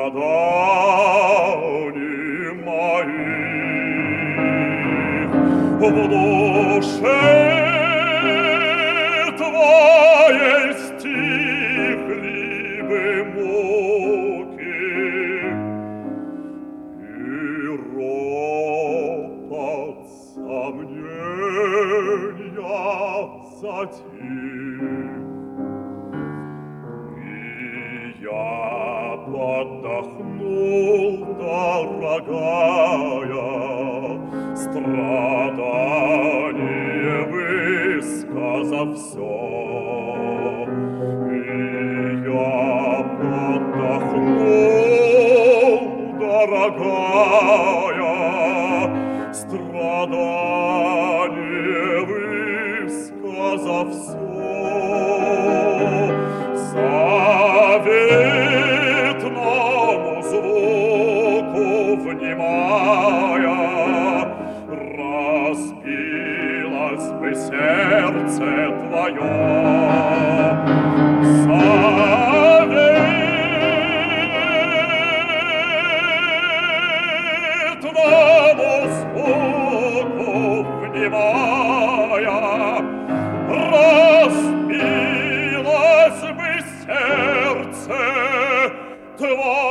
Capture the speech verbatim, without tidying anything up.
страданий моих в душе твоей стихли бы муки, и ропот сомнения затих. Я подохнул, дорогая, страдание высказав всё. И я подохнул, дорогая, страдание высказав всё. Заветному звуку внимая, разбилось бы сердце твое. Заветному звуку внимая, разбилось бы сердце твое.